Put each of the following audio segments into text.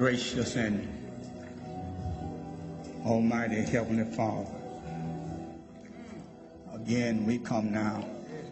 Gracious and Almighty Heavenly Father, again we come now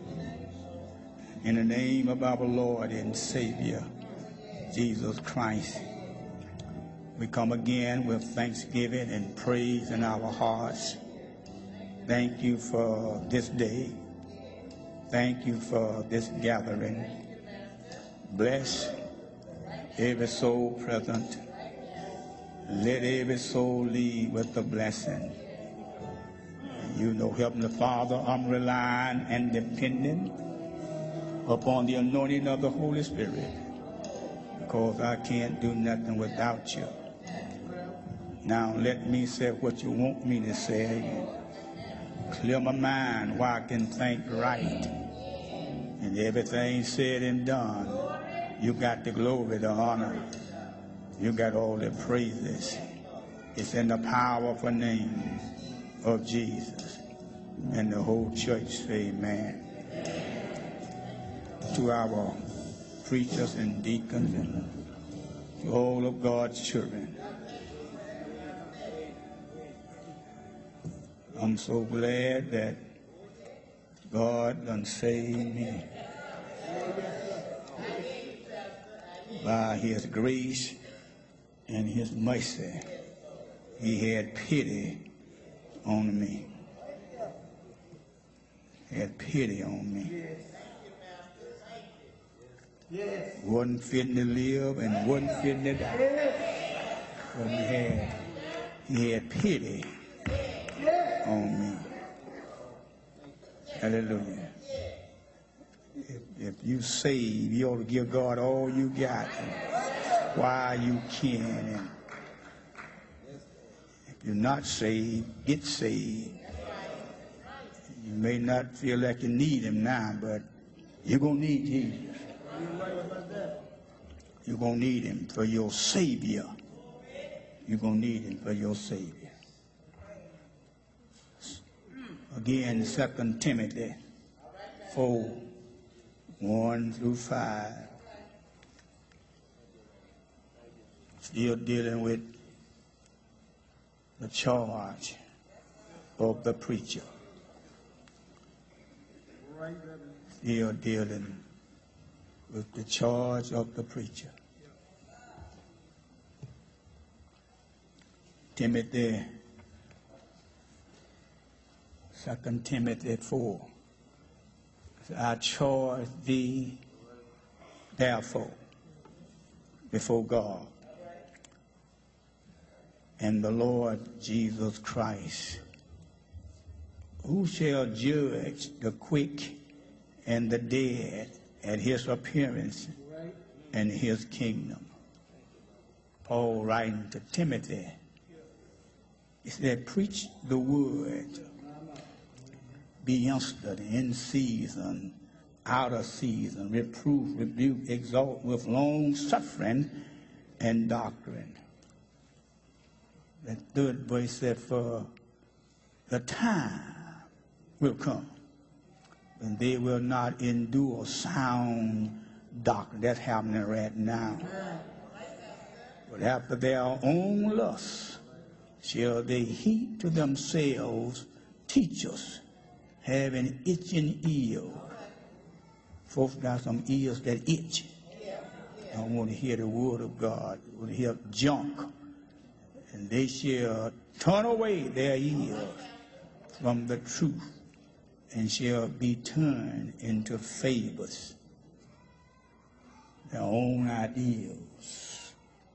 in the name of our Lord and Savior, Jesus Christ. We come again with thanksgiving and praise in our hearts. Thank you for this day. Thank you for this gathering. Bless every soul present. Let every soul leave with a blessing. You know, Heavenly Father, I'm relying and depending upon the anointing of the Holy Spirit, because I can't do nothing without you. Now let me say what you want me to say. Clear my mind where I can think right. And everything said and done, you got the glory, the honor. You got all the praises. It's in the powerful name of Jesus. And the whole church say amen. To our preachers and deacons and to all of God's children, I'm so glad that God done saved me by his grace and his mercy. He had pity on me. He had pity on me. Wasn't fitting to live and wasn't fitting to die. But he had pity on me. Hallelujah. If you save, you ought to give God all you got while you can. And if you're not saved, get saved. You may not feel like you need him now, but you're going to need Jesus. You're going to need him for your Savior. You're going to need him for your Savior. Again, 2 Timothy 4, 1 through 5. Still dealing with the charge of the preacher. Still dealing with the charge of the preacher. Timothy, 2 Timothy 4. I charge thee, therefore, before God and the Lord Jesus Christ, who shall judge the quick and the dead at his appearance and his kingdom. Paul writing to Timothy, he said, preach the word, be instant, in season, out of season, reproof, rebuke, exhort with long suffering and doctrine. The third verse said, for the time will come and they will not endure sound doctrine. That's happening right now. But after their own lusts shall they heap to themselves teachers having itching ears. Folks got some ears that itch. Don't want to hear the word of God. They want to hear junk. And they shall turn away their ears from the truth and shall be turned into fables, their own ideals.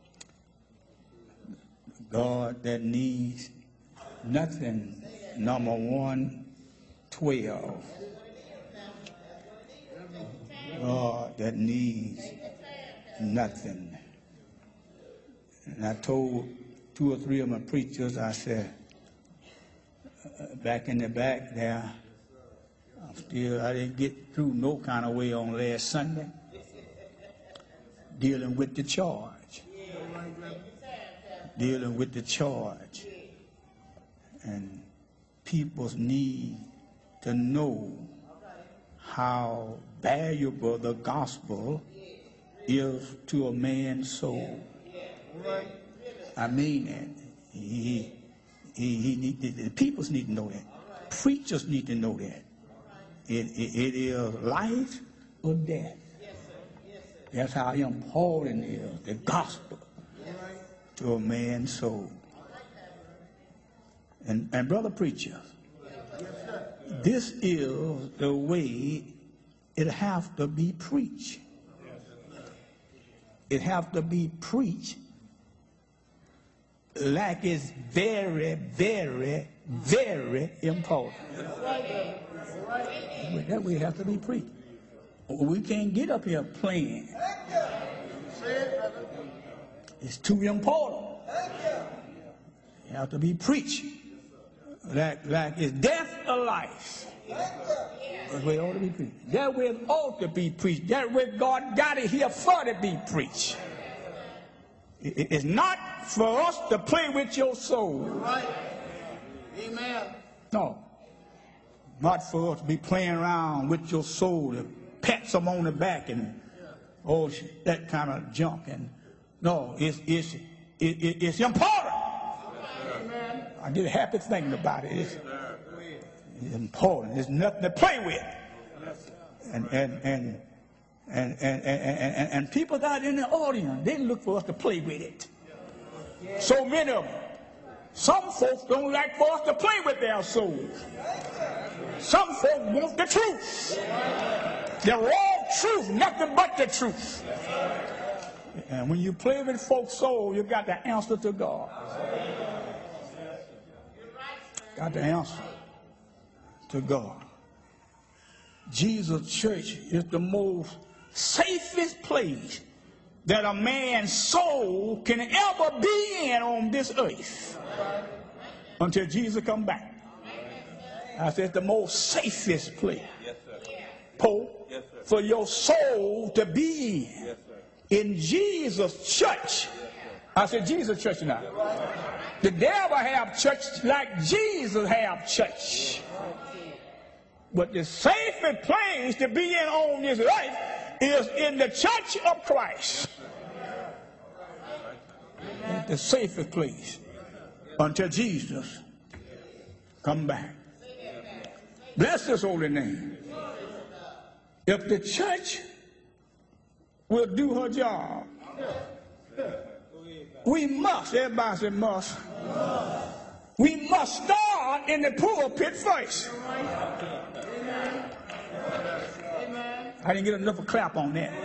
God that needs nothing, number 112. God that needs nothing. And I told 2 or 3 of my preachers, I said, back in the back there, I didn't get through no kind of way on last Sunday, dealing with the charge. Dealing with the charge. And people's need to know how valuable the gospel is to a man's soul. I mean that. The peoples need to know that. Preachers need to know that. It is life or death. That's how important it is, the gospel, to a man's soul. And brother preacher, this is the way it has to be preached. It has to be preached like it's very, very, very important. That way it has to be preached. We can't get up here playing. It's too important. It has to be preached like it's death or life. That's the way it ought to be preached. That way it ought to be preached. That way God got it here for to be preached. It's not for us to play with your soul. Right. Amen. No. Not for us to be playing around with your soul, to pat some on the back and all that kind of junk. And no, it's important. Amen. I get a happy thinking about it. It's important. There's nothing to play with. And people out in the audience, they look for us to play with it. So many of them. Some folks don't like for us to play with their souls. Some folks want the truth. The raw truth, nothing but the truth. And when you play with folks' soul, you got the answer to God. Got the answer to God. Jesus' church is the most safest place that a man's soul can ever be in on this earth until Jesus come back. I said the most safest place, Pope, for your soul to be in Jesus' church. I said Jesus' church now. The devil have church like Jesus have church. But the safest place to be in on this earth is in the church of Christ. It's the safest place until Jesus come back. Bless his holy name. If the church will do her job, we must, everybody say must, we must start in the pulpit first. I didn't get enough of a clap on that.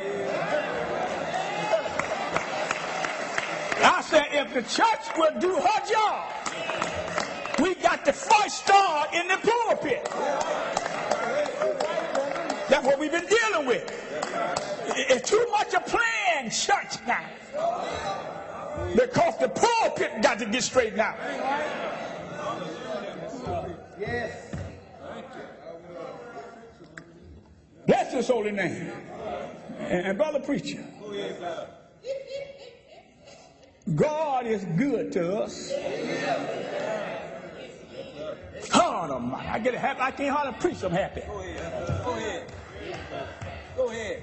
I said if the church will do her job, we got to first start in the pulpit. That's what we've been dealing with. It's too much of playing church now. Because the pulpit got to get straightened out. Yes. Bless his holy name. And brother preacher, God is good to us. God Almighty, I get happy. I can't hardly preach. I'm happy. Go ahead. Go ahead.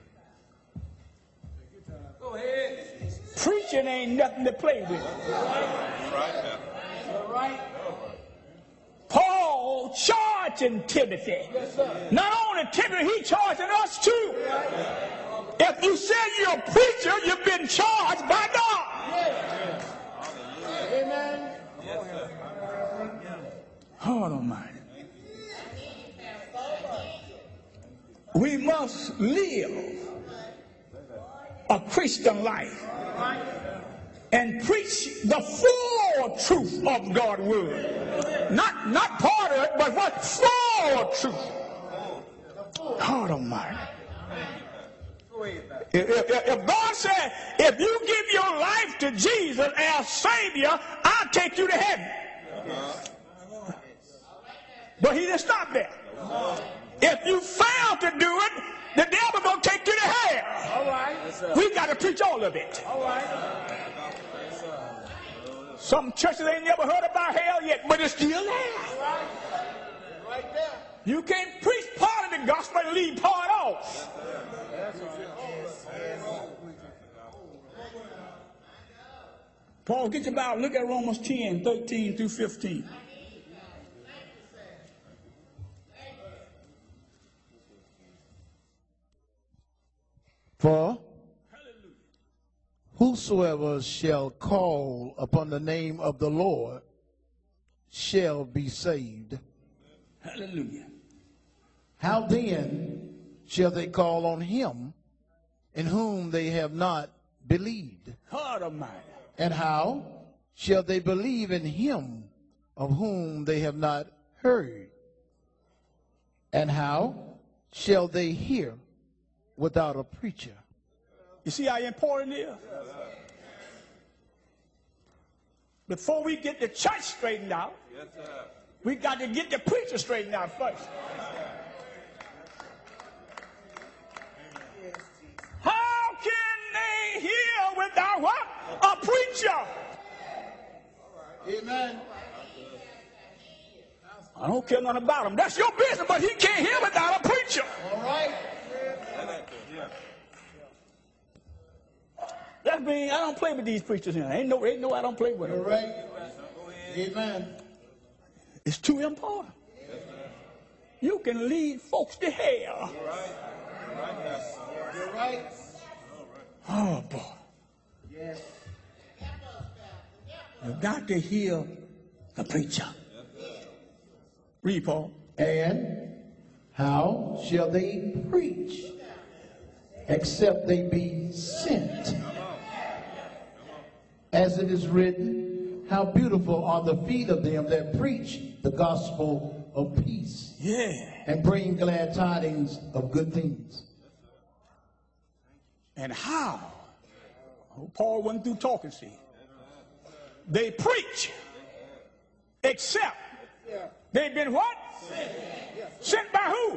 Go ahead. Preaching ain't nothing to play with. All right. Paul charging Timothy. Not only Timothy, he charging us too. If you say you're a preacher, you've been charged by God. Amen. God Almighty. We must live a Christian life and preach the full truth of God's word. Not part of it, but what full truth. God Almighty. If God said, if you give your life to Jesus as Savior, I'll take you to heaven. But he didn't stop there. If you fail to do it, the devil gonna take you to hell. All right. We got to preach all of it. All right. Some churches ain't never heard about hell yet, but it's still there. Right there. You can't preach part of the gospel and leave part off. Paul, get your Bible. Look at Romans 10, 13 through 15. For whosoever shall call upon the name of the Lord shall be saved. Hallelujah. How then shall they call on him in whom they have not believed? God Almighty. And how shall they believe in him of whom they have not heard? And how shall they hear without a preacher? You see how important it is? Before we get the church straightened out, we got to get the preacher straightened out first. How can they hear without what? A preacher. Amen. I don't care nothing about him. That's your business, but he can't hear without a preacher. All right. That means I don't play with these preachers here. Ain't no I don't play with them. All right. Amen. It's too important. You can lead folks to hell. You're right. Oh, boy. Yes. You got to hear the preacher. Read, Paul. And how shall they preach except they be sent? As it is written, how beautiful are the feet of them that preach the gospel of peace. Yeah. And bring glad tidings of good things. And how? Oh, Paul went through talking, see. They preach except they've been what? Sent by who?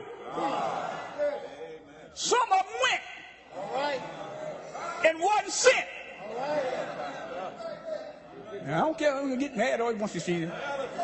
Some of them went. All right. And wasn't sent. All right. Now, I don't care who get mad or wants to see them.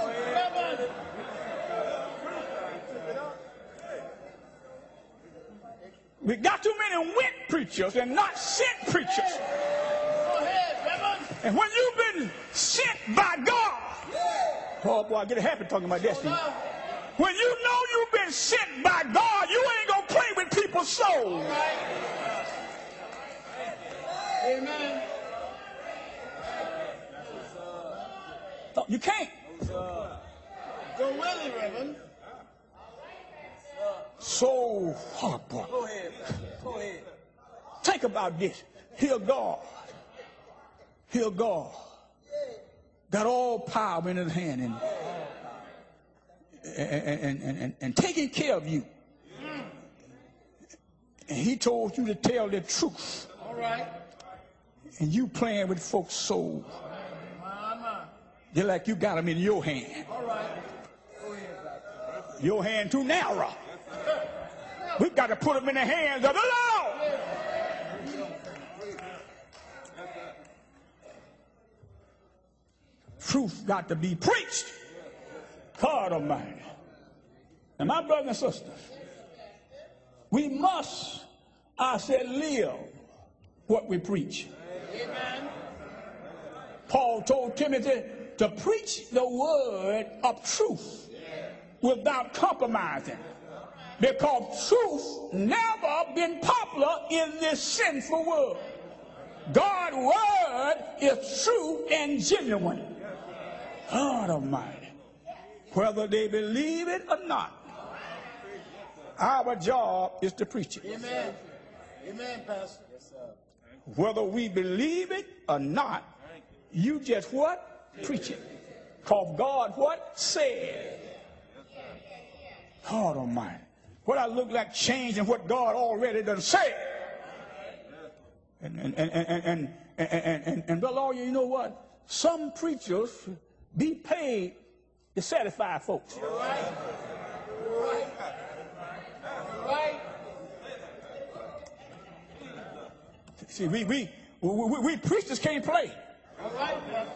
We got too many went preachers and not sent preachers. Go ahead, And when you've been sent by God, oh boy, I get happy talking about that. Steve. When you know you've been sent by God, you ain't gonna play with people's souls. Amen. You can't. Go Willie, Reverend. So hard, boy. Go ahead. Go ahead. Think about this. Hear God. Hear God. Got all power in his hand and taking care of you. And he told you to tell the truth. All right. And you playing with folks' souls. They're like you got them in your hand. All right. Your hand too narrow. We've got to put them in the hands of the Lord. Truth got to be preached. God Almighty. And my brothers and sisters, we must, I said, live what we preach. Amen. Paul told Timothy to preach the word of truth without compromising, because truth never been popular in this sinful world. God's word is true and genuine. God Almighty, whether they believe it or not, our job is to preach it. Amen. Amen, Pastor. Whether we believe it or not, you just what? Preach it. Because God what? Said. God Almighty. What I look like changing what God already done said. And brother lawyer, you know what? Some preachers be paid to satisfy folks. Right. Right. Right. See, we preachers can't play. All right.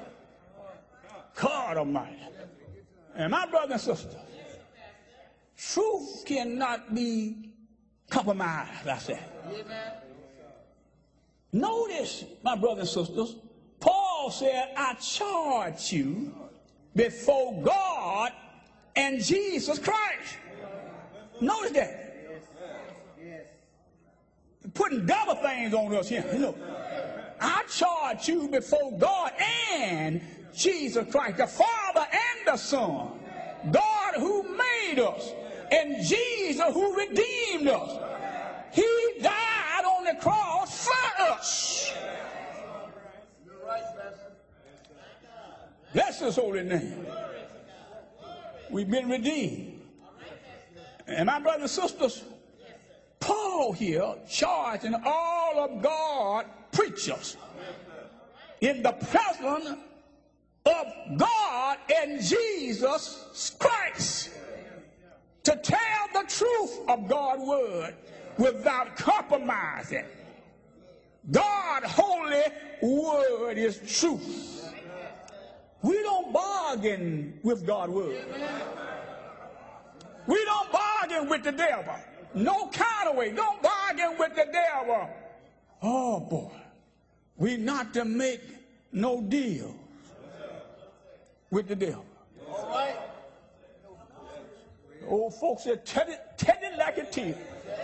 God Almighty. And my brother and sister, truth cannot be compromised, I said. Amen. Notice, my brothers and sisters, Paul Paul said, I charge you before God and Jesus Christ. Notice that. Putting double things on us here. Look, I charge you before God and Jesus Christ, the Father and the Son, God who made us, and Jesus who redeemed us. He died on the cross for us. Bless His holy name. We've been redeemed. And my brothers and sisters, Paul here charging all of God preachers in the presence of God and Jesus Christ to tell the truth of God's word without compromising. God's holy word is truth. We don't bargain with God's word. We don't bargain with the devil. No kind of way. Don't bargain with the devil. Oh, boy. We not to make no deal with the devil. All right. Old folks said, tell it like it is.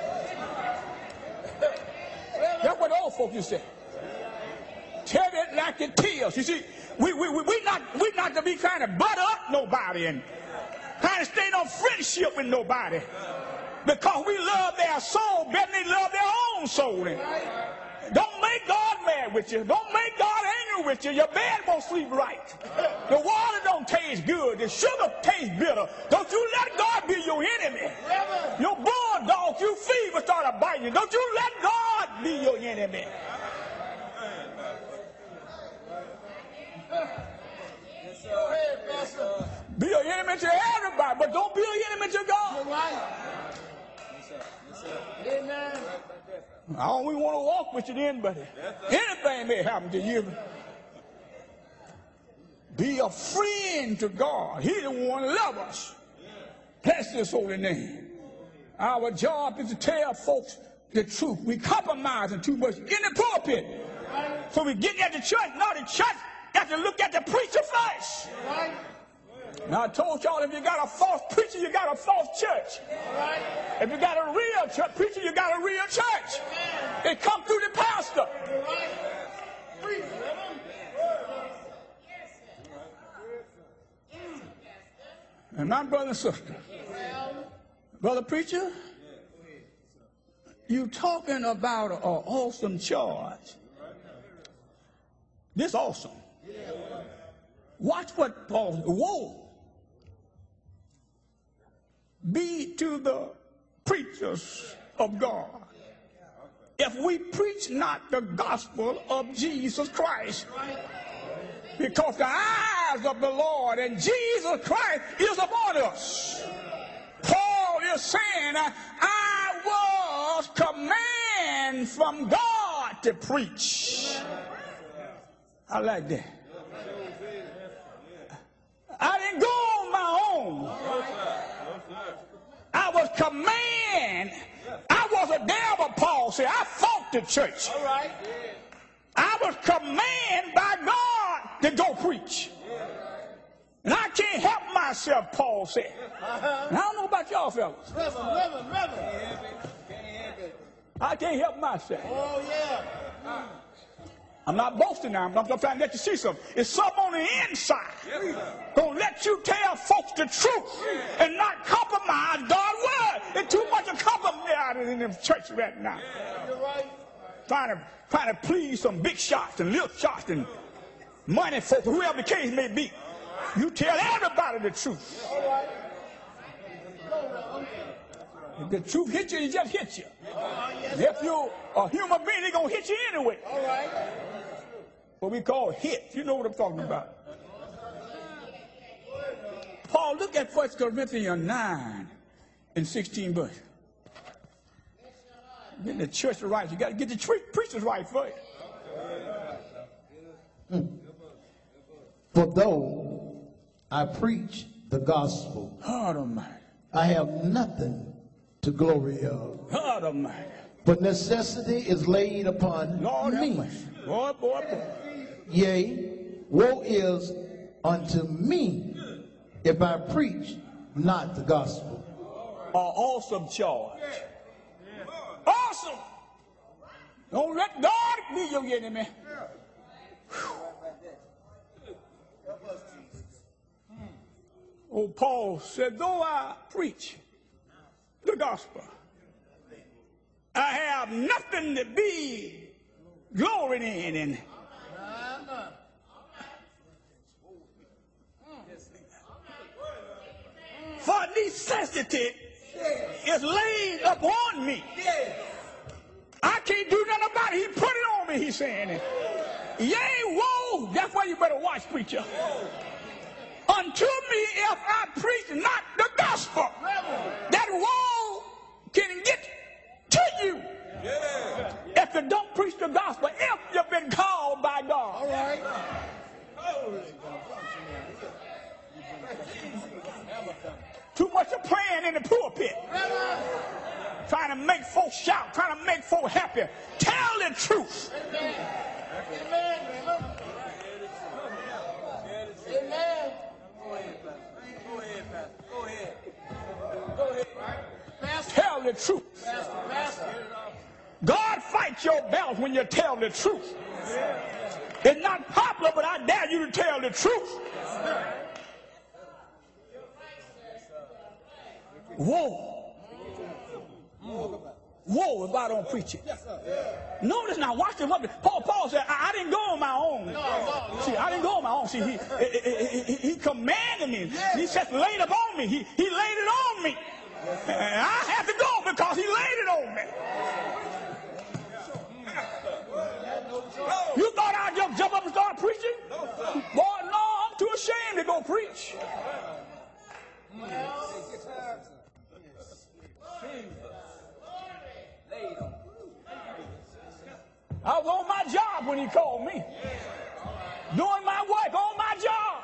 That's what old folks used to say. Tell it like it is. You see, we not to be trying to butt up nobody and trying to stay no friendship with nobody. Because we love their soul better than they love their own soul. And don't make God mad with you. Don't make God angry with you. Your bed won't sleep right. The water don't taste good. The sugar tastes bitter. Don't you let God be your enemy. Your bulldog you feed will start to bite you. Don't you let God be your enemy. Be an enemy to everybody, but don't be an enemy to God. Amen. I only want to walk with you then, buddy. Anything may happen to you. Be a friend to God. He the one who loves us. Bless His holy name. Our job is to tell folks the truth. We compromising too much in the pulpit. So we get at the church. Now the church got to look at the preacher first. Now I told y'all, if you got a false preacher, you got a false church. If you got a real church preacher, you got a real church. It come through the pastor. And my brother and sister, brother preacher, you talking about an awesome charge. This awesome. Watch what Paul said. Woe be to the preachers of God if we preach not the gospel of Jesus Christ. Because the eyes of the Lord and Jesus Christ is upon us. Paul is saying, I was commanded from God to preach. I like that. I didn't go on my own. I was commanded. I was a devil, Paul said. I fought the church. All right. I was commanded by God to go preach. And I can't help myself, Paul said. And I don't know about y'all fellas. Reverend. I can't help myself. Oh, yeah. I'm not boasting now. I'm trying to let you see something. It's something on the inside. Gonna let you tell folks the truth and not compromise God's word. There's too much of compromise in the church right now. You're right. Trying to please some big shots and little shots and money folks, whoever the case may be. You tell everybody the truth. All right. If the truth hits you, it just hits you. If you're a human being, it's going to hit you anyway. All right. What we call hit. You know what I'm talking about. Paul, look at 1 Corinthians 9 and 16 verse. Get the church right. You got to get the preachers right first. For though I preach the gospel, God Almighty. I have nothing to glory of. God Almighty. But necessity is laid upon Lord have me. mercy. Boy. Yea, woe is unto me if I preach not the gospel. An awesome charge. Awesome. Don't let God be your enemy. Oh, Paul said, though I preach the gospel, I have nothing to be glorying in. And for necessity is laid upon me. I can't do nothing about it. He put it on me, he's saying. Yea, woe. That's why you better watch, preacher. Unto me if I preach not the gospel. That woe can get to you. If you don't preach the gospel, if you've been called by God. All right. Too much of praying in the pulpit. Trying to make folks shout, trying to make folks happy. Tell the truth. Amen. Amen. Go ahead. Tell the truth. God fights your battles when you tell the truth. It's not popular, but I dare you to tell the truth. Whoa. Whoa if I don't preach it. Notice now, watch this. Paul said, I didn't go on my own. See, I didn't go on my own. See, he commanded me. He just laid it on me. He laid it on me. And I had to go because he laid it on me. You thought I'd just jump up and start preaching? Boy, no, I'm too ashamed to go preach. I was on my job when he called me. Doing my work on my job.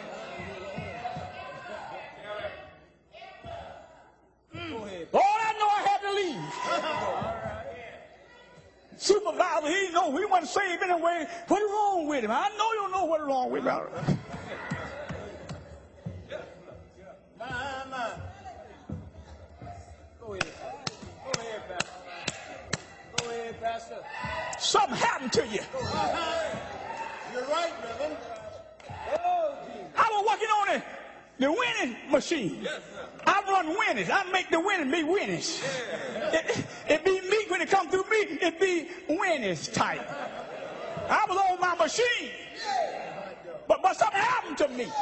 All I know, I had to leave. Supervisor, he know he wasn't saved anyway. What's wrong with him? I know you know what's wrong with him. Something happened to you. You're right, Reverend. I was working on the winning machine. I run winners. I make the winning be winners. It be me when it come through me. It be winners type. I was on my machine, but something happened to me.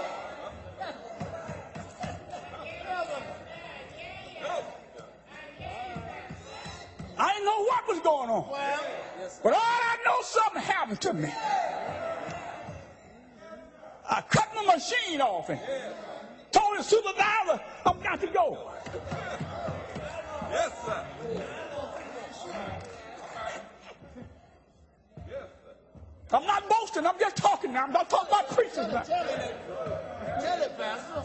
I didn't know what was going on. But all I know, something happened to me. I cut my machine off and told the supervisor, I've got to go. Yes, sir. I'm not boasting. I'm just talking now. I'm not talking about preachers now. Tell it, Pastor.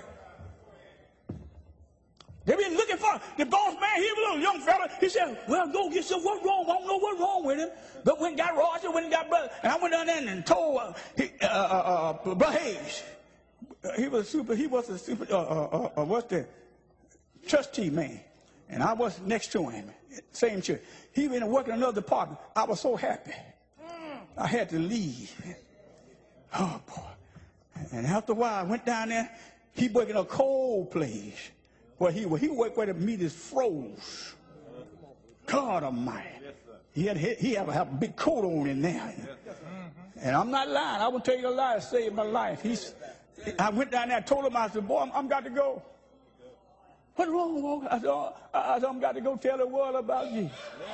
They been looking for the boss man. He was a little young fella. He said, well, go get some. What's wrong? I don't know what's wrong with him. But when got Roger, when got Brother, and I went down there and told Brother Hayes. He was what's the trustee man. And I was next to him, same church. He been working in another department. I was so happy. I had to leave. Oh, boy. And after a while, I went down there. He worked in a cold place. Where he worked where the meat is froze. God Almighty. He had a big coat on in there. And I'm not lying. I will tell you a lie to save my life. I went down there and told him, I said, boy, I'm got to go. What's wrong, boy? I said, I'm got to go tell the world about Jesus.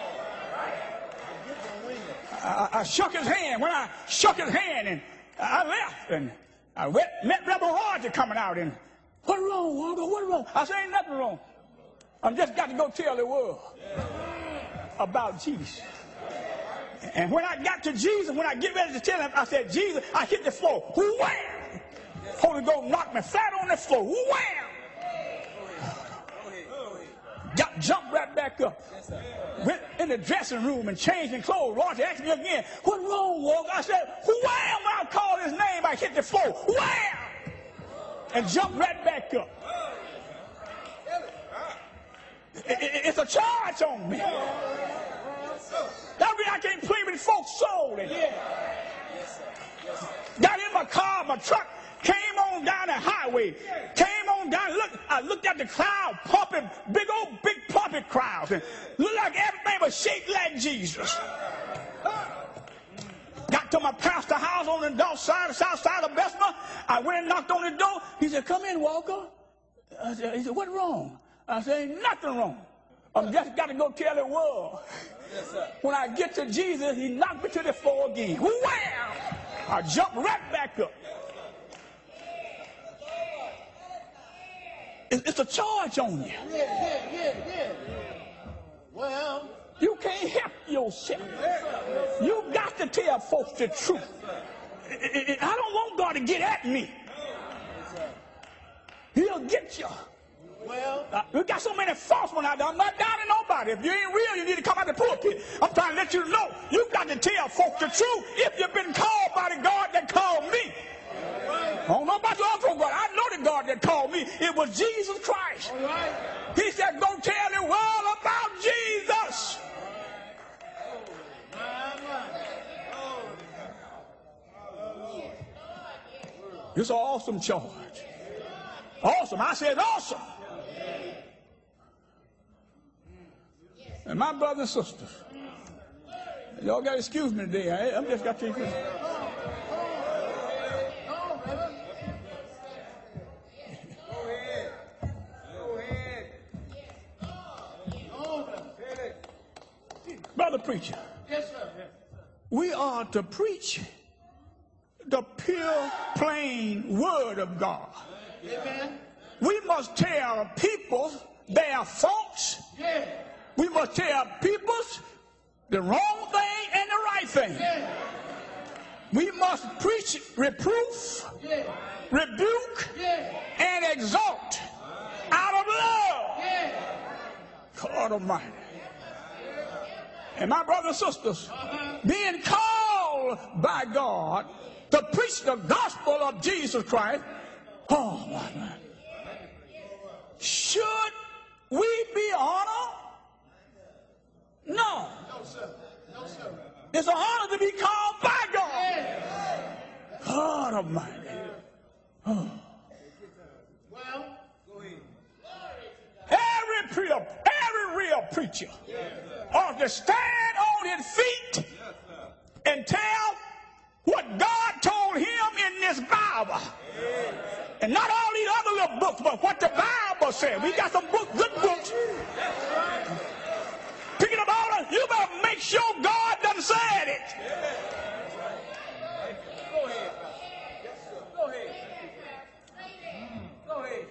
I shook his hand. When I shook his hand, and I left, and I met Rebel Roger coming out, and what's wrong, Walter? What's wrong? I said, ain't nothing wrong. I just got to go tell the world about Jesus. And when I got to Jesus, when I get ready to tell him, I said, Jesus, I hit the floor. Wham! Holy Ghost knocked me flat on the floor. Wham! Got jumped right back up. Went in the dressing room and changed in clothes. Roger asked me again, "What's wrong, Walker?" I said, "Wham!" I called his name. I hit the floor. Wham! And jumped right back up. It's a charge on me. That means I can't play with folks' soul. Got in my car, my truck, came on down the highway, came on down. I looked at the crowd, pumping, big pumping crowds, and looked like everything was shaped like Jesus. Got to my pastor house on the south side of Bessemer. I went and knocked on the door. He said, "Come in, Walker." He said, "What's wrong?" I said, "Ain't nothing wrong. I'm just got to go tell the world." When I get to Jesus, he knocked me to the floor again. Wham! I jumped right back up. It's a charge on you. Yeah. Well, You can't help yourself. You got to tell folks the truth. I don't want God to get at me. He'll get you. well, We got so many false ones out there. I'm not doubting nobody. If you ain't real, you need to come out the pulpit. I'm trying to let you know. You got to tell folks the truth if you've been called by the God that called me. I don't know about your other God. I know the God that called me. It was Jesus Christ. all right. He said, "Go tell the world about Jesus." It's an awesome charge. Awesome. I said awesome. And my brothers and sisters, y'all got to excuse me today. I'm just got to excuse me. Brother preacher, Yes, sir. we are to preach the pure, plain word of God. Amen. We must tell people their faults. Yeah. We must tell people the wrong thing and the right thing. Yeah. We must preach reproof, Yeah. rebuke, Yeah. and exhort out of love. Yeah. God Almighty. And my brothers and sisters, being called by God to preach the gospel of Jesus Christ, oh my God. Should we be honored? No. No, sir. No, sir. It's an honor to be called by God. Yeah. God Almighty. Well, Every real preacher ought to stand on his feet and tell what God told him in this Bible. And not all these other little books, but what the Bible said. We got some books, good books. Picking up all of, you better make sure God done said it. go ahead. Yes, sir. Go ahead. Go ahead.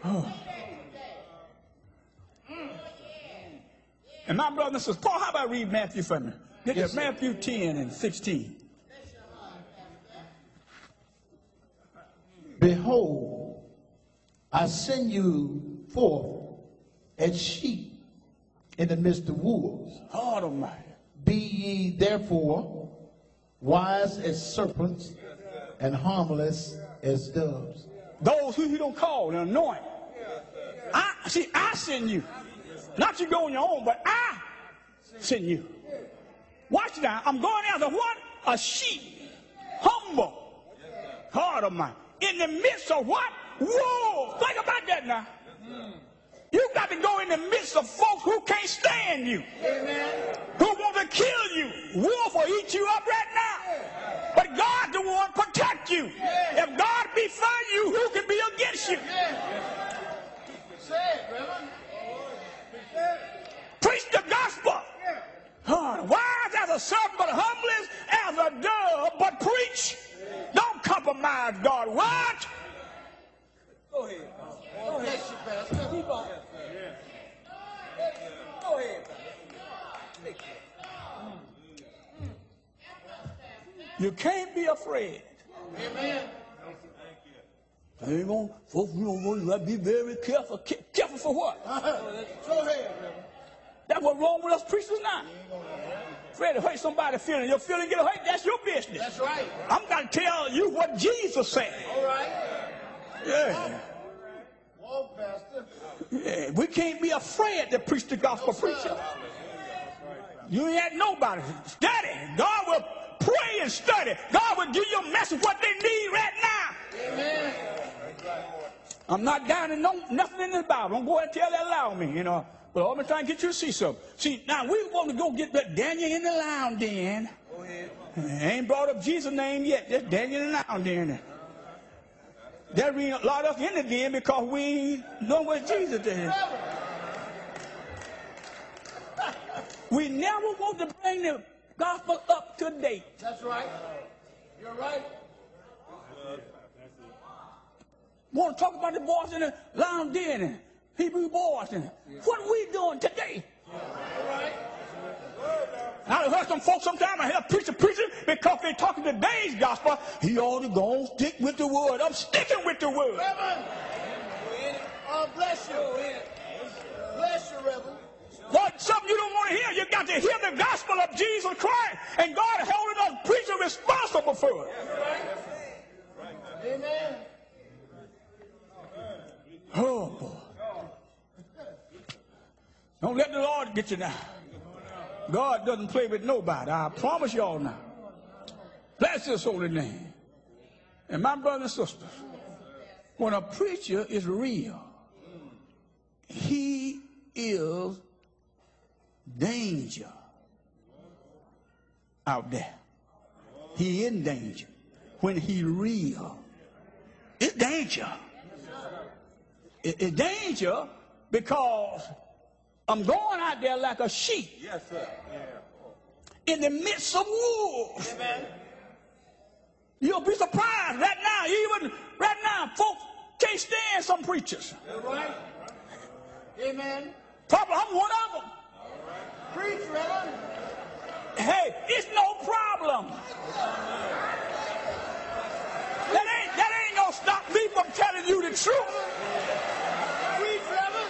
And my brother and sister, Paul, how about read Matthew for me? Get Yes, to Matthew 10 and 16. Behold, I send you forth as sheep in the midst of wolves. God Almighty. Be ye therefore wise as serpents and harmless as doves. Those who he don't call and anoint. I send you. Not you go on your own, but I send you. Watch now. I'm going after what? A sheep. Humble. God Almighty. In the midst of what? Wolves. Think about that now. You got to go in the midst of folks who can't stand you. Amen. Who want to kill you. Wolf will eat you up right now. But God the one protect you. If God be for you, who can be against you? Say it, Reverend. Preach the gospel. Wise as a serpent, but humblest as a dove, but preach. Don't compromise God. What? Go ahead. Go ahead. Bless you, Pastor. Keep on. Go ahead. You can't be afraid. Amen. I ain't gonna, folks, you gotta be very careful. Careful for what? Go ahead, Reverend. That's what's wrong with us preachers now. Afraid to hurt somebody's feeling. Your feeling get hurt, that's your business. That's right. I'm going to tell you what Jesus said. All right. Yeah. Walk, Pastor. Yeah. We can't be afraid to preach the gospel, preacher. You ain't had nobody. Study. God will pray and study. God will give you a message what they need right now. Amen. I'm not down in nothing in the Bible. Don't go ahead and tell that lie on me, you know. But I'm trying to get you to see something. See, now we want to go get that Daniel in the lion den. Go ahead. Ain't brought up Jesus' name yet. Just Daniel in the lion den. That ain't a lot of us in the den because we ain't know what Jesus did. We never want to bring the gospel up to date. That's right. You're right. Want to talk about the boys in the lion den and Hebrew boys and what are we doing today? All right. I heard some folks sometimes, I hear preacher preaching because they're talking today's gospel. He ought to go and stick with the word. I'm sticking with the word. Reverend. Oh, bless you. Bless you, Reverend. What, something you don't want to hear, you got to hear the gospel of Jesus Christ. And God is holding us preachers responsible for it. Amen. Oh, boy. Don't let the Lord get you now. God doesn't play with nobody. I promise y'all now. Bless his holy name. And my brothers and sisters, when a preacher is real, he is danger out there. He in danger. When he real, it's danger. It's danger because I'm going out there like a sheep. Yes, sir. In the midst of wolves. Amen. You'll be surprised right now, even right now, folks can't stand some preachers. You're right. Amen. Probably I'm one of them. Preach, Reverend. Hey, it's no problem. That ain't gonna stop me from telling you the truth. Preach, Reverend.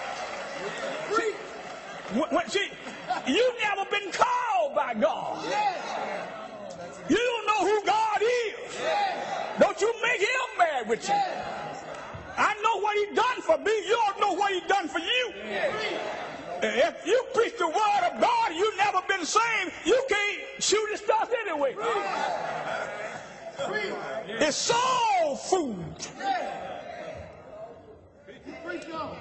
Preach. See, you've never been called by God. Yes. You don't know who God is. Yes. Don't you make him mad with you. Yes. I know what he done for me. You don't know what he done for you. Preach. If you preach the word of God and you've never been saved, you can't shoot the stuff anyway. Preach. It's soul food. Preach on.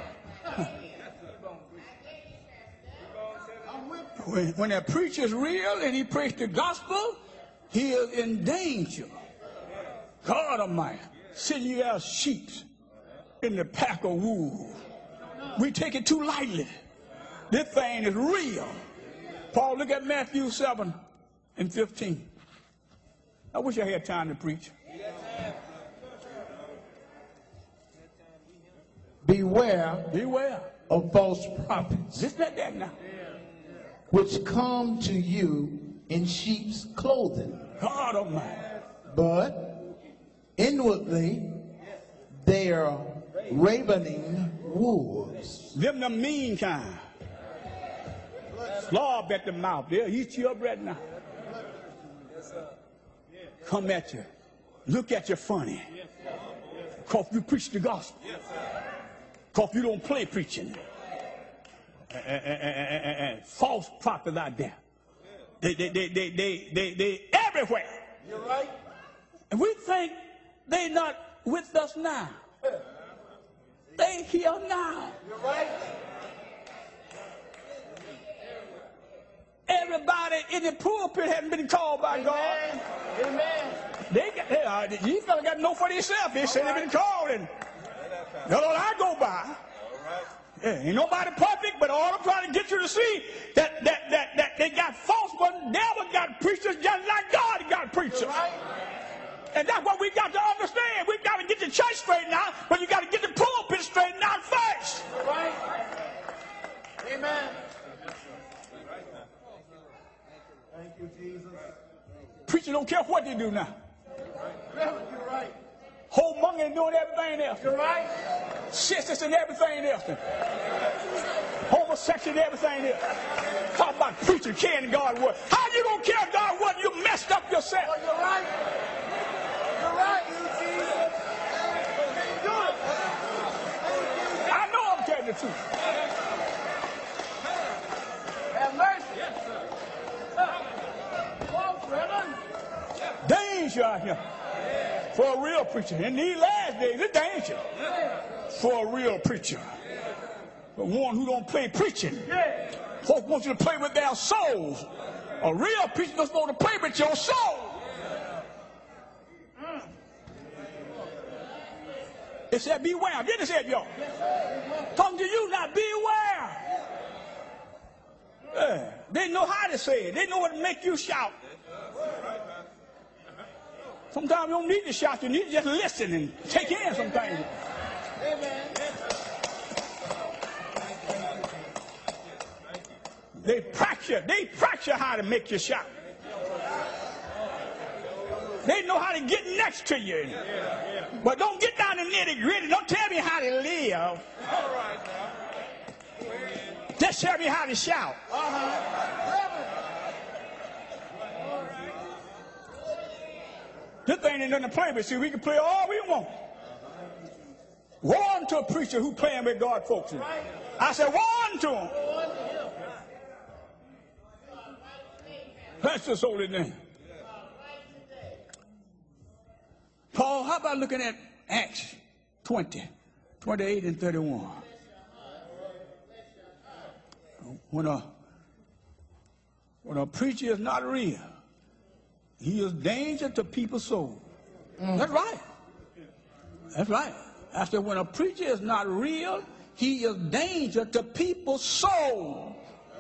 I'm with you. When a preacher's real and he preaches the gospel, he is in danger. God Almighty, send you as sheep in the pack of wolves. We take it too lightly. This thing is real. Paul, look at Matthew 7 and 15. I wish I had time to preach. Beware Beware. of false prophets, Just like that now. which come to you in sheep's clothing, God Almighty. but inwardly they are ravening wolves. Them the mean kind. Slob at the mouth. They'll eat you up right now. Come at you. Look at you funny. Because you preach the gospel. Because you don't play preaching. False prophets out there. They everywhere. You're right. And we think they're not with us now. They here now. You're right. Everybody in the pulpit hasn't been called by God. Amen. These fellas got to know for themselves. They say they've been called, and that's all I go by. Yeah, ain't nobody perfect, but all I'm trying to get you to see that they got false, but never got preachers just like God got preachers. Right. And that's what we got to understand. We got to get the church straightened out, but you got to get the pulpit straightened out first. Right. Amen. Thank you, Jesus. Preachers don't care what they do now. Reverend, you're right. Whoremonger and doing everything else. You're right. Sisters and everything else. Homosexual sex and everything here. Talk about preaching, carrying God's word. How you going to carry God's word? You messed up yourself. Oh, you're right. You're right. I know I'm telling the truth. Have mercy. Come on, brethren. Danger out here for a real preacher. In these last days, it's danger for a real preacher. The one who don't play preaching. Folks want you to play with their souls. A real preacher doesn't want to play with your soul. It said beware. Didn't it say it, y'all? Talking to you now, beware. Yeah. They know how to say it. They know what to make you shout. Sometimes you don't need to shout. You need to just listen and take in some things. Amen. They practice how to make you shout. They know how to get next to you. But don't get down to nitty gritty. Don't tell me how to live. Just tell me how to shout. This thing ain't nothing to play with. See, we can play all we want. Warn to a preacher who playing with God, folks. I said, warn to him. That's his holy name. Paul, how about looking at Acts 20, 28 and 31? When a preacher is not real, he is danger to people's souls. That's right. That's right. I said, when a preacher is not real, he is danger to people's souls.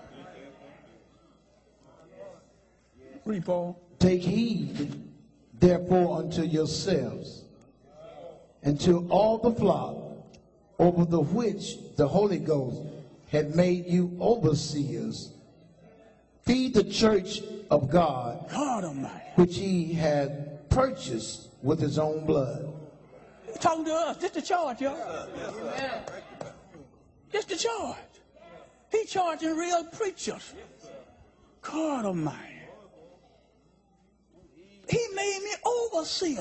Read, Paul. Take heed, therefore, unto yourselves, and to all the flock, over the which the Holy Ghost had made you overseers. Feed the church of God, God Almighty, which he had purchased with his own blood. He's talking to us. This the charge, y'all. This the charge. He charging real preachers. God Almighty. He made me overseer.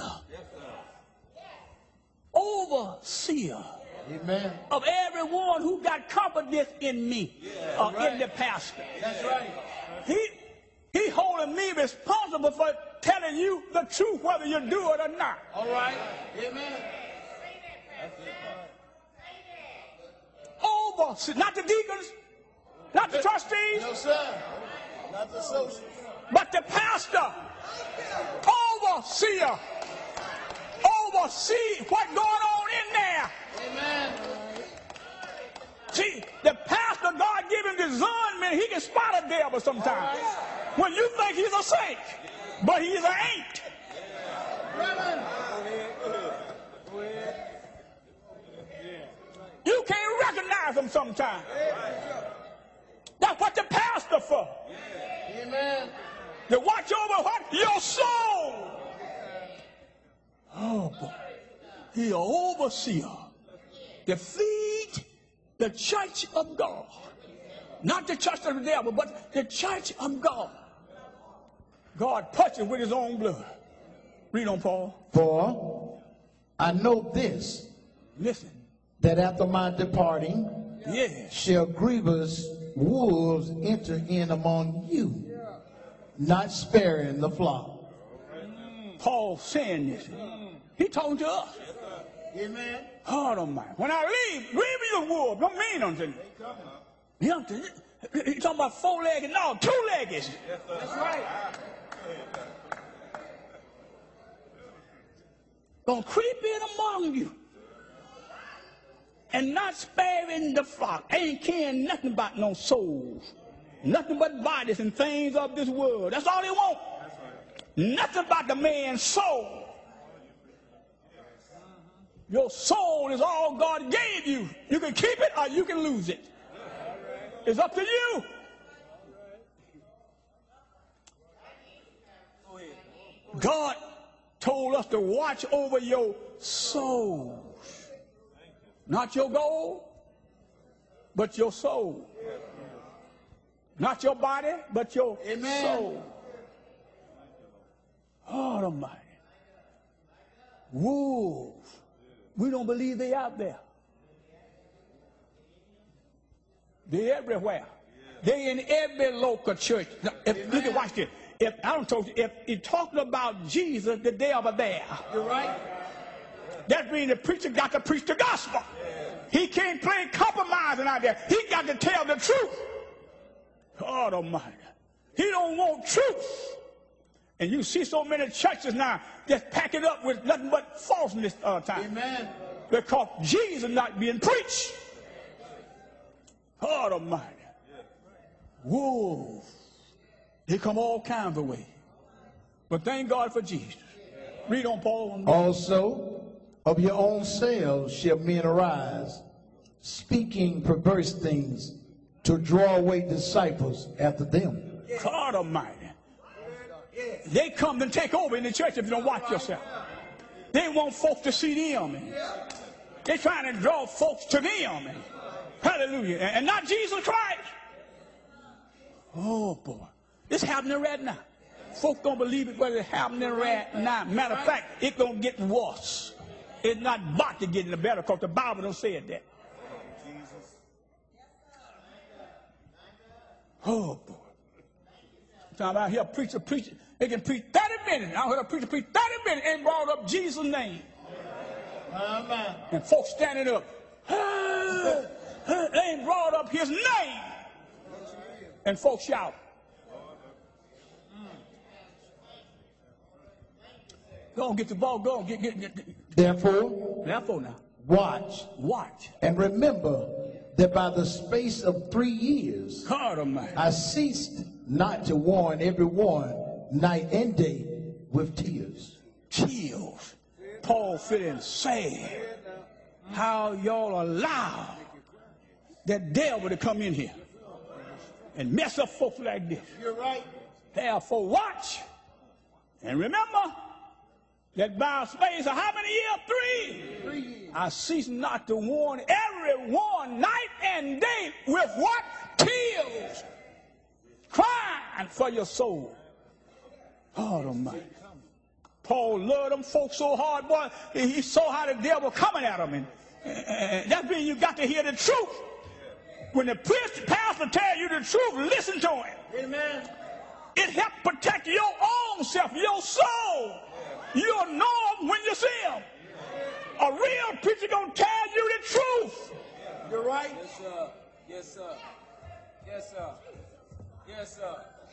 Overseer. Amen. Of everyone who got confidence in me, in the pastor. That's right. He holding me responsible for telling you the truth, whether you do it or not. All right. Amen. Overseer, not the deacons, not the trustees, No, sir. Not the social. but the pastor. Overseer. Oversee what's going on in there. Amen. See, the pastor, God give him discernment. He can spot a devil sometimes. When you think he's a saint, but he's an ain't. Brethren. You can't recognize him sometimes. That's what the pastor for. Amen. To watch over what? Your soul. Oh, boy. He an overseer. To feed the church of God. Not the church of the devil, but the church of God. God purchased with his own blood. Read on, Paul. For I know this, Listen. that after my departing Yes. shall grievous wolves enter in among you, not sparing the flock. Paul saying this. He talking to us. Amen. God Almighty. When I leave, grievous wolves don't mean nothing. He talking about four-legged, no, two-legged. That's right. Gonna creep in among you and not sparing the flock. Ain't caring nothing about no souls. Nothing but bodies and things of this world. That's all they want. Nothing about the man's soul. Your soul is all God gave you. You can keep it or you can lose it. It's up to you. God told us to watch over your souls. Not your gold, but your soul. Not your body, but your soul. God Almighty. Wolves. We don't believe they out there. They're everywhere. They're in every local church. Now, look at, watch this. If I don't told you, if you're talking about Jesus, the devil there. You're right. That means the preacher got to preach the gospel. He can't play compromising out there. He got to tell the truth. God Almighty. He don't want truth. And you see so many churches now just pack it up with nothing but falseness all the time. Amen. Because Jesus not being preached. God Almighty. Whoa. They come all kinds of ways. But thank God for Jesus. Read on, Paul. Also, of your own selves shall men arise, speaking perverse things, to draw away disciples after them. God Almighty. They come and take over in the church if you don't watch yourself. They want folks to see them. They're trying to draw folks to them. Hallelujah. And not Jesus Christ. Oh, boy. It's happening right now. Folks don't believe it, but it's happening right now. Matter of fact, it's going to get worse. It's not about to get any better because the Bible don't say that. Oh, boy. Time out here, preacher. They can preach 30 minutes. I heard a preacher preach 30 minutes and brought up Jesus' name. Amen. And folks standing up. They ain't brought up his name. And folks shout. Go on, get the ball going. Get. Therefore now. Watch. And remember that by the space of 3 years, God Almighty, I ceased not to warn everyone night and day with tears. Tears. Paul feeling sad. How y'all allow that devil to come in here and mess up folks like this. You're right. Therefore, watch. And remember that by a space of how many years? 3 years. I cease not to warn everyone night and day with what? Tears. Crying for your soul. God Almighty. Paul loved them folks so hard, boy. He saw how the devil coming at them. And that means you got to hear the truth. When the pastor tells you the truth, listen to him. Amen. It helps protect your own self, your soul. You'll know him when you see him. A real preacher gonna tell you the truth. You're right. Yes, sir. Yes, sir. Yes, sir. Yes, sir.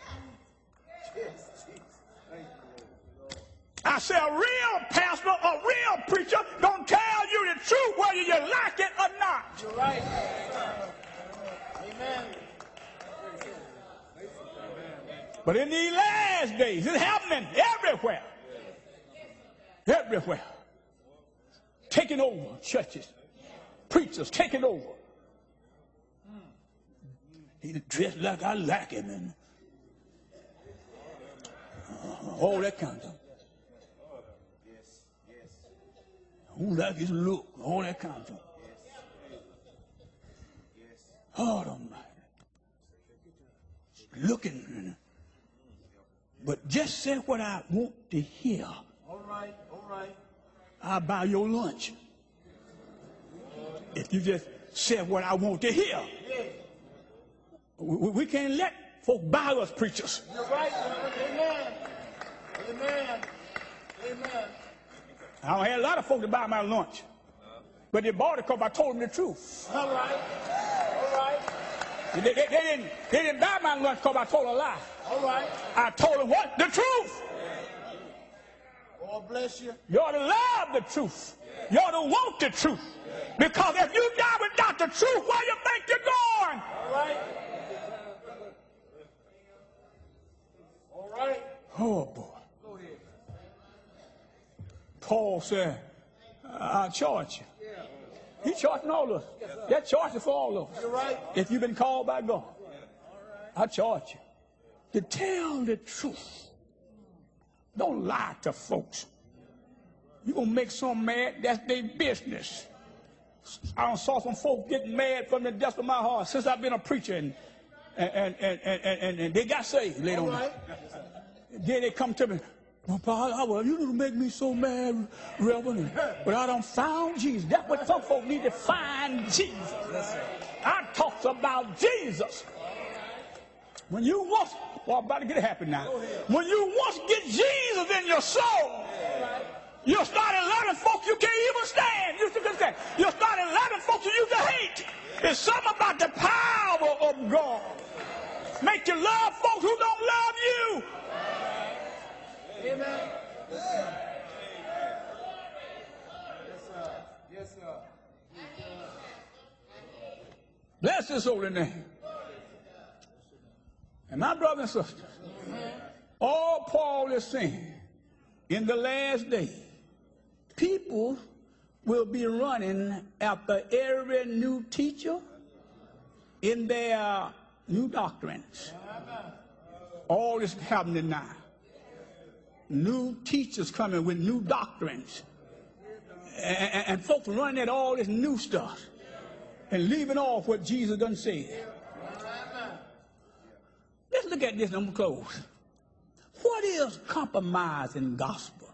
I say a real pastor, a real preacher gonna tell you the truth whether you like it or not. You're right. Amen. But in these last days, it's happening everywhere. Everywhere. Taking over churches. Preachers taking over. He dressed like I like him and all that kind of stuff. Who like his look, all that kind of stuff. God Almighty. Looking. But just say what I want to hear. All right. I'll buy your lunch. If you just say what I want to hear. We can't let folk buy us preachers. You're right. Amen. I don't have a lot of folk to buy my lunch. But they bought it because I told them the truth. All right. They didn't buy my lunch because I told a lie. All right. I told them what? The truth. God bless you. You ought to love the truth. You ought to want the truth. Because if you die without the truth, where you think you're going? All right. Oh, boy. Paul said, I'll charge you. He's charging all of us. That charge is for all of us. You're right. If you've been called by God, I charge you to tell the truth. Don't lie to folks. You're going to make some mad, that's their business. I saw some folk getting mad from the depths of my heart since I've been a preacher, and they got saved later on. Then they come to me, well, Paul, you don't make me so mad, Reverend, but I done found Jesus. That's what some folk need to find, Jesus. I talks about Jesus. When you once, well, I'm about to get happy now. When you once get Jesus in your soul, you'll start loving folks you can't even stand. You'll start loving folks you used to hate. There's something about the power of God. Make you love folks who don't love you. Amen. Yes, sir. Bless his holy name. And my brothers and sisters, all Paul is saying, in the last day, people will be running after every new teacher in their new doctrines. All is happening now. New teachers coming with new doctrines. And folks running at all this new stuff and leaving off what Jesus done said. Let's look at this and I'm going to close. What is compromising gospel?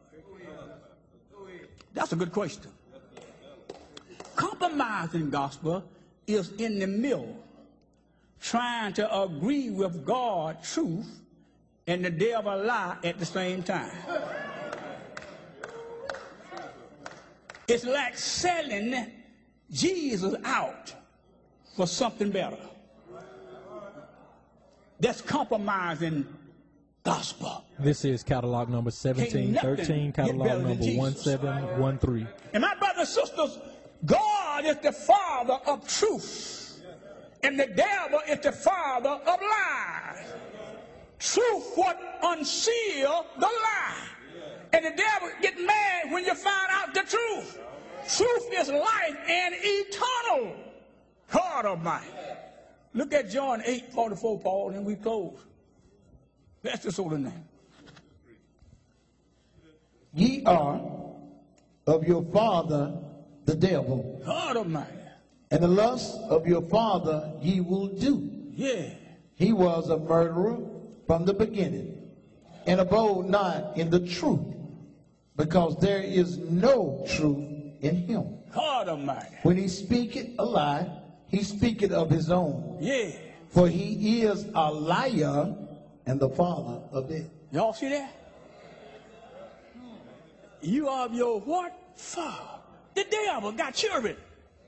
That's a good question. Compromising gospel is in the middle, trying to agree with God's truth and the devil lie at the same time. It's like selling Jesus out for something better. That's compromising gospel. This is catalog number 1713, catalog number 1713. And my brothers and sisters, God is the father of truth, and the devil is the father of lies. Truth what unseal the lie, and the devil get mad when you find out the truth. Truth is life and eternal. God Almighty. Look at John 8:44, Paul, and we close. That's the sort of name. Ye are of your father the devil, God Almighty. and the lust of your father ye will do. Yeah. He was a murderer from the beginning, and abode not in the truth, because there is no truth in him. God Almighty. When he speaketh a lie, he speaketh of his own. Yeah. For he is a liar and the father of it. Y'all see that? You are of your what? Father. The devil got children.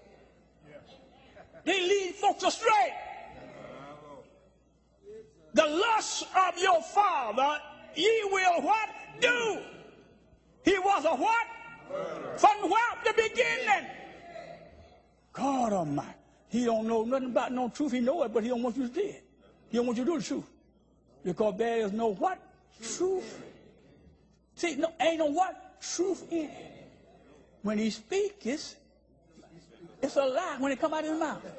They lead folks astray. The lust of your father ye will what? Do. He was a what? From what? The beginning. God Almighty. He don't know nothing about no truth. He know it, but he don't want you to do it. He don't want you to do the truth. Because there is no what? Truth. See, no, ain't no what? Truth in it. When he speaks, it's a lie when it come out of his mouth.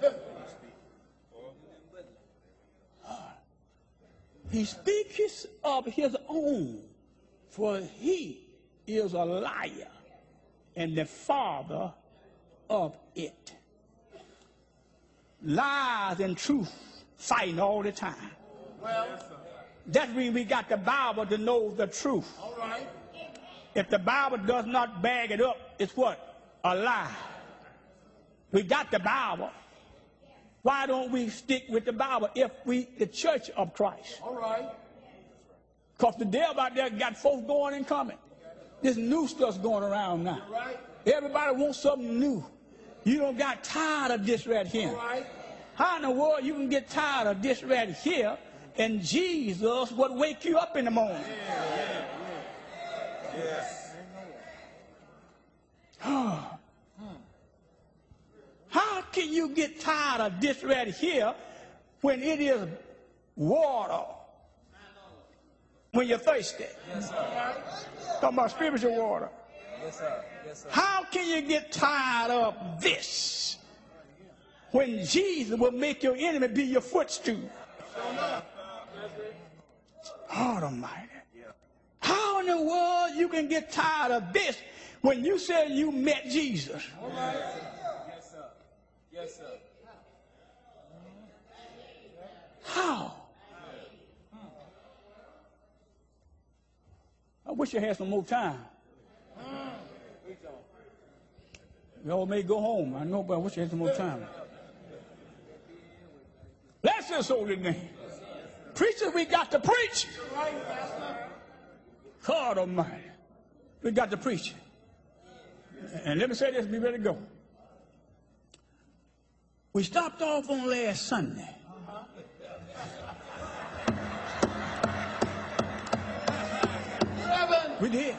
He speaks of his own, for he is a liar and the father of it. Lies and truth fighting all the time. That means we got the Bible to know the truth. All right. If the Bible does not bag it up, it's what? A lie. We got the Bible. Why don't we stick with the Bible if we, the church of Christ? All right. Because the devil out there got folks going and coming. This new stuff's going around now. Right. Everybody wants something new. You don't got tired of this right here. All right. How in the world you can get tired of this right here and Jesus would wake you up in the morning? Yes. How can you get tired of this right here when it is water when you're thirsty? Yes, sir. Talking about spiritual water. Yes, sir. Yes, sir. How can you get tired of this when Jesus will make your enemy be your footstool? God Almighty. How in the world you can get tired of this when you say you met Jesus? Yes, sir. How? I wish I had some more time. Y'all may go home. I know, but I wish I had some more time. Bless his holy name. Preachers, we got to preach. God Almighty. We got to preach. And let me say this, be ready to go. We stopped off on last Sunday. We did.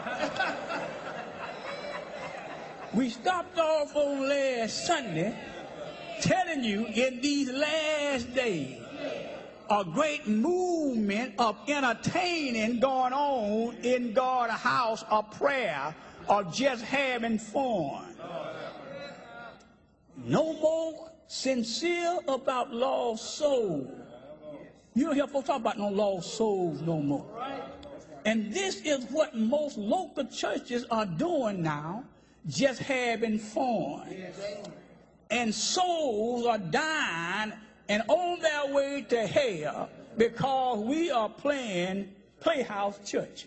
We stopped off on last Sunday telling you in these last days a great movement of entertaining going on in God's house of prayer or just having fun. No more sincere about lost souls. You don't hear folks talk about no lost souls no more. And this is what most local churches are doing now, just having fun. And souls are dying and on their way to hell because we are playing Playhouse Church.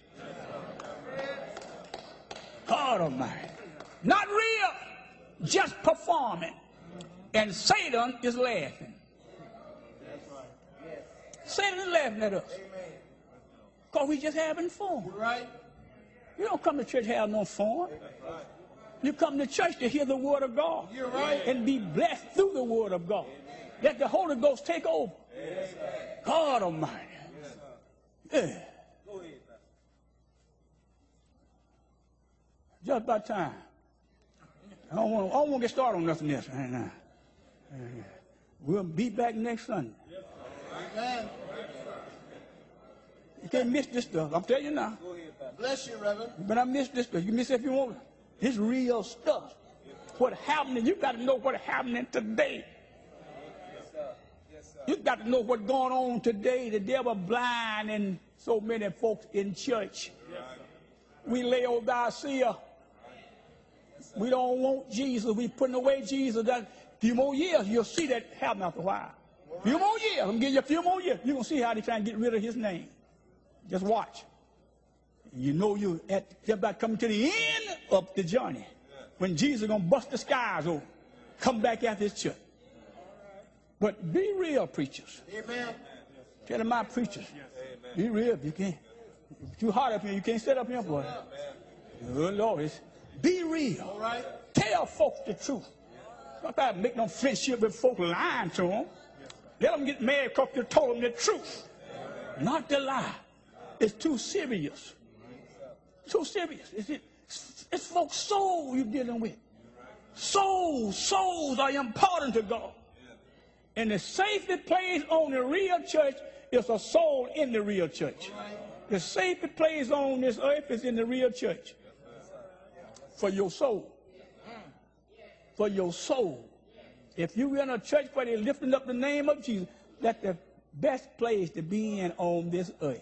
God Almighty. Not real, just performing. And Satan is laughing. Satan is laughing at us. Because we just having fun. Right. You don't come to church to have no fun. You come to church to hear the word of God. You're right. And be blessed through the word of God. Let the Holy Ghost take over. God Almighty. Yeah. Just about time. I don't want to get started on nothing else right now. We'll be back next Sunday. Amen. You can't miss this stuff. I'm telling you now. Bless you, Reverend. But I miss this stuff. You miss it if you want it. It's real stuff. What happening, you got to know what's happening today. You got to know what's going on today. The devil blinding so many folks in church. We Laodicea. We don't want Jesus. We putting away Jesus. That few more years, you'll see that happen after a while. Few more years. I'm giving you a few more years. You're going to see how they try and get rid of his name. Just watch. You know you're about coming to the end of the journey. When Jesus is going to bust the skies over. Come back after his church. But be real, preachers. Amen. Tell them, my preachers. Be real. You can't. It's too hot up here. You can't sit up here, boy. Good Lord. Be real. All right. Tell folks the truth. Don't try to make no friendship with folks lying to them. Let them get mad because you told them the truth. Not the lie. It's too serious. Too serious. It's folks' soul you're dealing with. Souls are important to God. And the safest place on the real church is a soul in the real church. The safest place on this earth is in the real church. For your soul. For your soul. If you're in a church where they're lifting up the name of Jesus, that's the best place to be in on this earth.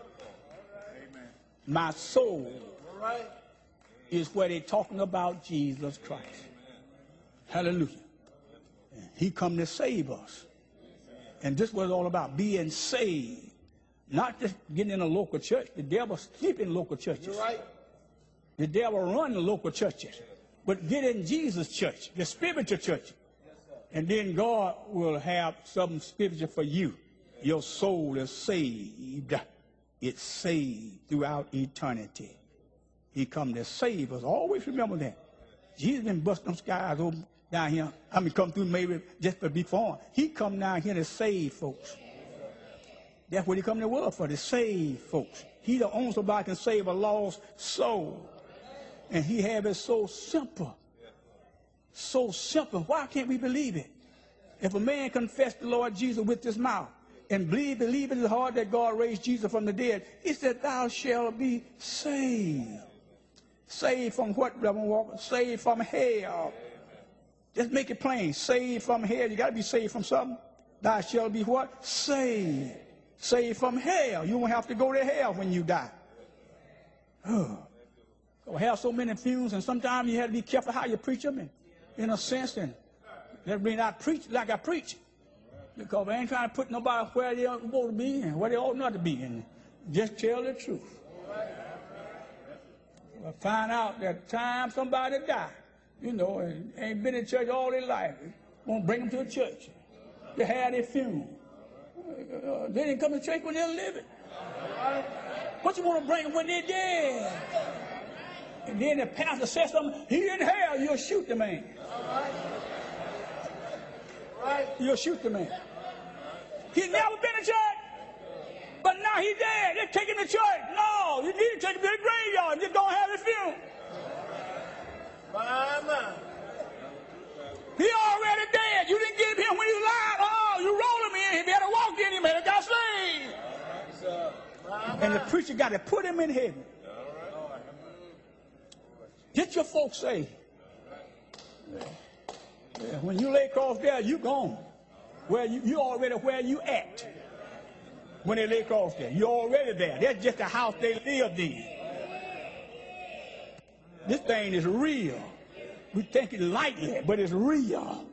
My soul is where they're talking about Jesus Christ. Hallelujah. He come to save us. And this was all about, being saved. Not just getting in a local church. The devil sleep in local churches. You're right. The devil run the local churches. But get in Jesus' church, the spiritual church. And then God will have something spiritual for you. Your soul is saved. It's saved throughout eternity. He come to save us. Always remember that. Jesus didn't bust them skies over down here. I mean, come through maybe just to be formed. He come down here to save folks. That's what he come to the world for, to save folks. He the only somebody can save a lost soul. And he have it so simple. So simple. Why can't we believe it? If a man confess the Lord Jesus with his mouth and believe in his heart that God raised Jesus from the dead, he said, thou shalt be saved. Saved from what, Reverend Walker? Saved from hell. Just make it plain. Saved from hell. You got to be saved from something. Thou shalt be what? Saved. Saved from hell. You won't have to go to hell when you die. Oh. We have so many fumes, and sometimes you have to be careful how you preach them, and, in a sense, and That means I preach like I preach. Because I ain't trying to put nobody where they ought to be and where they ought not to be. And just tell the truth. I find out that time somebody die, you know, and ain't been in church all their life. Won't bring them to a church. They had their funeral. They didn't come to church when they were living. What you want to bring them when they're dead? And then the pastor says something, he in hell, you'll shoot the man. You'll shoot the man. He's never been to church, but now he's dead. They're taking him to church. No, you need to take him to the graveyard. Just don't have his funeral. He already dead. You didn't get him here when he was alive. Oh, you rolled him in. He better walk in. He better got saved. And the preacher got to put him in heaven. Get your folks saved. Yeah, when you lay across there, you gone. Where you already where you at. When they lay across there, you're already there. That's just the house they lived in. This thing is real. We take it lightly, but it's real.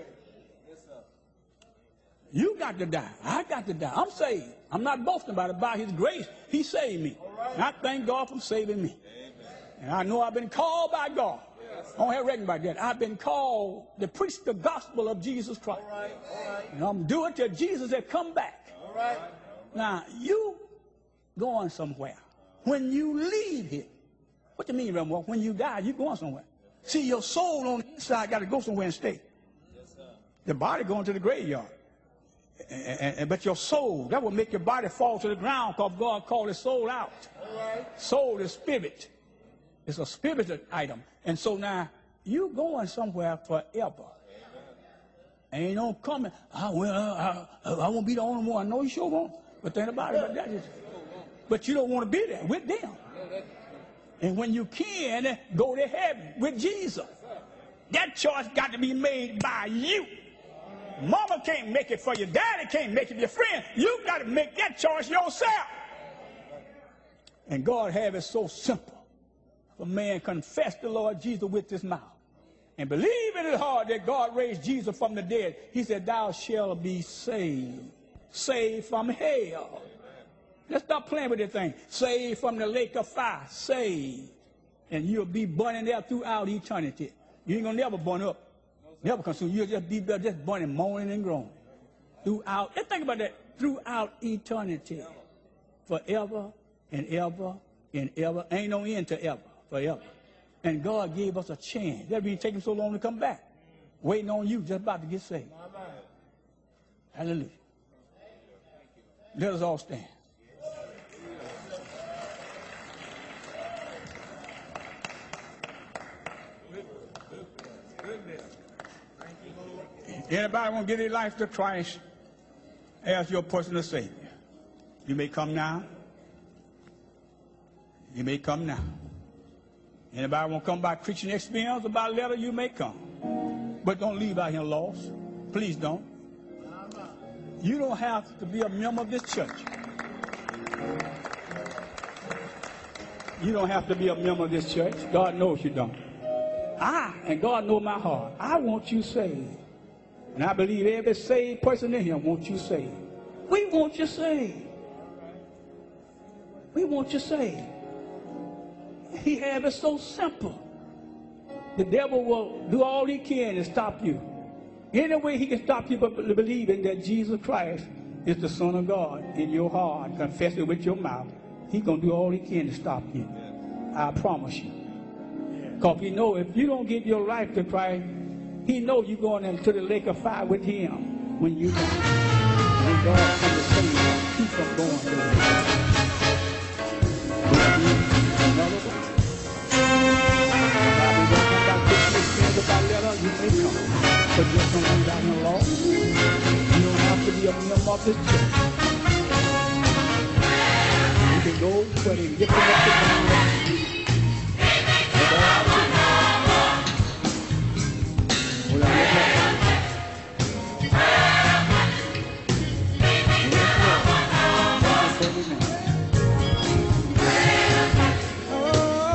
You got to die. I got to die. I'm saved. I'm not boasting about it. By his grace, he saved me. And I thank God for saving me. And I know I've been called by God. I don't have reckoned about that. I've been called to preach the gospel of Jesus Christ. And I'm doing it till Jesus has come back. Now, you going somewhere. When you leave here, what do you mean, Rambo? When you die, you going somewhere. See, your soul on the inside got to go somewhere and stay. The body going to the graveyard. But your soul, that will make your body fall to the ground because God called his soul out. Soul is spirit. It's a spiritual item. And so now, you going somewhere forever. Ain't no coming. I won't be the only one. I know you sure won't. But think about it. But you don't want to be there with them. And when you can, go to heaven with Jesus. That choice got to be made by you. Mama can't make it for you. Daddy can't make it for your friend. You got to make that choice yourself. And God have it so simple. For man confess the Lord Jesus with his mouth and believe in his heart that God raised Jesus from the dead. He said, thou shalt be saved. Saved from hell. Let's stop playing with this thing. Saved from the lake of fire. Saved. And you'll be burning there throughout eternity. You ain't going to never burn up. Never consume. You'll just be just burning, moaning and groaning. Throughout. Let's think about that. Throughout eternity. Forever and ever and ever. Ain't no end to ever. Forever. And God gave us a chance. That means taking so long to come back. Waiting on you, just about to get saved. Hallelujah. Let us all stand. Anybody want to give their life to Christ as your personal Savior? You may come now. You may come now. Anybody want to come by preaching experience about a letter, you may come. But don't leave out here lost. Please don't. You don't have to be a member of this church. You don't have to be a member of this church. God knows you don't. And God knows my heart. I want you saved. And I believe every saved person in here wants you saved. We want you saved. We want you saved. He have it so simple. The devil will do all he can to stop you. Any way he can stop you but believing that Jesus Christ is the Son of God in your heart, confess it with your mouth. He's going to do all he can to stop you. I promise you. Because he know if you don't give your life to Christ, he know you're going into the lake of fire with him when you die. When God comes to save you, keep on going to the about letter, you may come. But just don't leave out in the law. You don't have to be a member of this church. You can go where they lift him up to the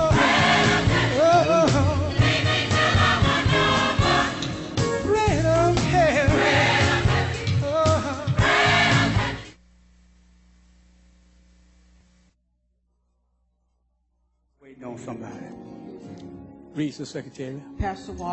Bread of Read, Sister Secretary. Pastor Walker.